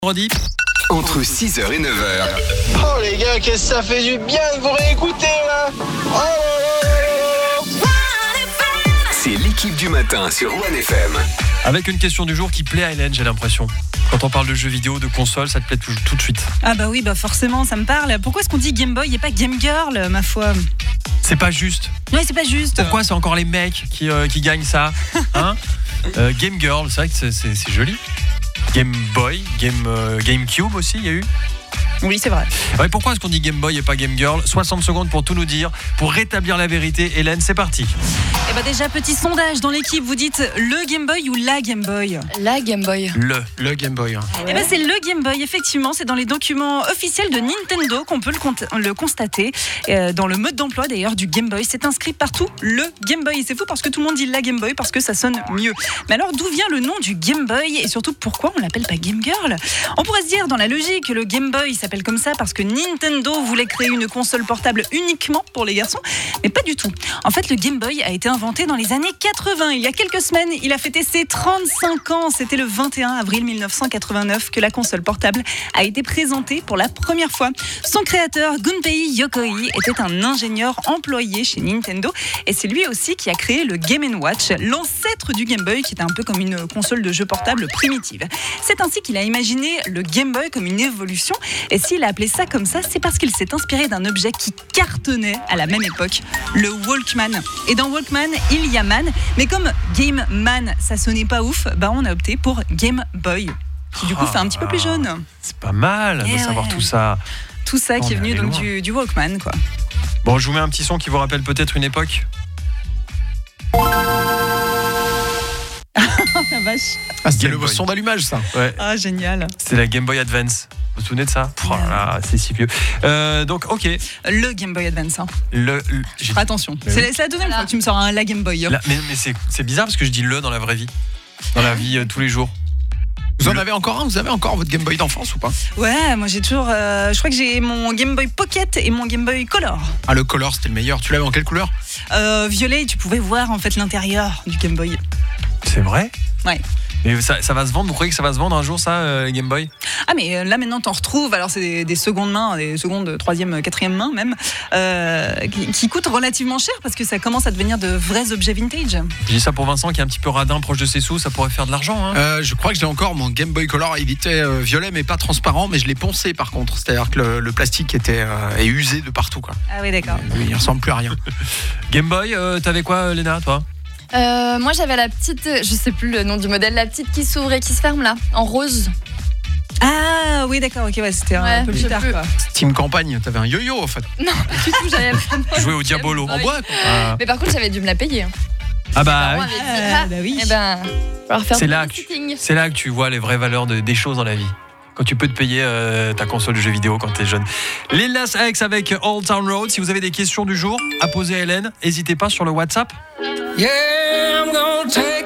Vendredi. Entre 6h et 9h. Oh les gars, qu'est-ce que ça fait du bien de vous réécouter là. Oh là là. C'est l'équipe du matin sur One FM. Avec une question du jour qui plaît à Hélène, j'ai l'impression. Quand on parle de jeux vidéo, de console, ça te plaît tout de suite. Ah bah oui, bah forcément, ça me parle. Pourquoi est-ce qu'on dit Game Boy et pas Game Girl, ma foi? C'est pas juste. Ouais, c'est pas juste. Pourquoi c'est encore les mecs qui gagnent ça, hein? Game Girl, c'est vrai que c'est joli. Game Boy, GameCube aussi, il y a eu. Oui, c'est vrai. Ouais, pourquoi est-ce qu'on dit Game Boy et pas Game Girl? 60 secondes pour tout nous dire, pour rétablir la vérité. Hélène, c'est parti. Et bah déjà, petit sondage dans l'équipe, vous dites le Game Boy ou la Game Boy? La Game Boy. Le Game Boy. Et bah c'est le Game Boy, effectivement, c'est dans les documents officiels de Nintendo qu'on peut le constater. Dans le mode d'emploi d'ailleurs du Game Boy, c'est inscrit partout le Game Boy. Et c'est fou parce que tout le monde dit la Game Boy parce que ça sonne mieux. Mais alors d'où vient le nom du Game Boy et surtout pourquoi on l'appelle pas Game Girl? On pourrait se dire dans la logique que le Game Boy s'appelle comme ça parce que Nintendo voulait créer une console portable uniquement pour les garçons, mais pas du tout. En fait, le Game Boy a été inventé dans les années 80. Il y a quelques semaines, il a fêté ses 35 ans. C'était le 21 avril 1989 que la console portable a été présentée pour la première fois. Son créateur, Gunpei Yokoi, était un ingénieur employé chez Nintendo et c'est lui aussi qui a créé le Game & Watch, l'ancêtre du Game Boy qui était un peu comme une console de jeu portable primitive. C'est ainsi qu'il a imaginé le Game Boy comme une évolution et s'il a appelé ça comme ça, c'est parce qu'il s'est inspiré d'un objet qui cartonnait à la même époque, le Walkman. Et dans Walkman, il y a Man, mais comme Game Man, ça sonnait pas ouf, bah on a opté pour Game Boy, qui du coup fait un petit peu plus jaune. C'est pas mal de savoir tout ça. Tout ça qui est venu donc du Walkman, quoi. Bon, je vous mets un petit son qui vous rappelle peut-être une époque. La vache. Ah, c'était Game le Boy. son d'allumage, ça. Ouais. Ah, génial. C'était la Game Boy Advance. Vous vous souvenez de ça? Oh là, c'est si vieux. Donc, ok. Le Game Boy Advance. Hein. J'ai- Attention, c'est la deuxième fois que tu me sors un la Game Boy. mais c'est bizarre parce que je dis le dans la vraie vie. Dans la vie tous les jours. Vous en avez encore un? Vous avez encore votre Game Boy d'enfance ou pas? Ouais, moi j'ai toujours. Je crois que j'ai mon Game Boy Pocket et mon Game Boy Color. Ah, le Color, c'était le meilleur. Tu l'avais en quelle couleur? Violet, tu pouvais voir en fait l'intérieur du Game Boy. C'est vrai? Ouais. Mais ça va se vendre, vous croyez que ça va se vendre un jour ça, les Game Boy? Ah mais là maintenant t'en retrouves, alors c'est des secondes mains, des secondes, troisième, quatrième main même, qui coûtent relativement cher parce que ça commence à devenir de vrais objets vintage. Je dis ça pour Vincent qui est un petit peu radin proche de ses sous, ça pourrait faire de l'argent, hein. Je crois que j'ai encore mon Game Boy Color. Il était violet mais pas transparent, mais je l'ai poncé par contre. C'est-à-dire que le plastique est usé de partout, quoi. Ah oui d'accord. Il ressemble plus à rien. Game Boy, t'avais quoi Léna, toi? Moi j'avais la petite, je sais plus le nom du modèle, la petite qui s'ouvre et qui se ferme là, en rose. Ah oui d'accord, ok, ouais, c'était un peu je plus tard peux. quoi. Team Campagne, t'avais un yo-yo en fait. Non, pas du tout, j'avais vraiment. Jouer au Diabolo. Ah En oui. bois quoi. Mais par contre j'avais dû me la payer. Ah bah Maman oui. avait dit, Bah oui. eh ben, falloir faire C'est du là babysitting. C'est là que tu vois les vraies valeurs des choses dans la vie. Quand tu peux te payer ta console de jeux vidéo quand t'es jeune. Lil Nas X avec Old Town Road. Si vous avez des questions du jour à poser à Hélène, n'hésitez pas sur le WhatsApp. Yeah, I'm gonna take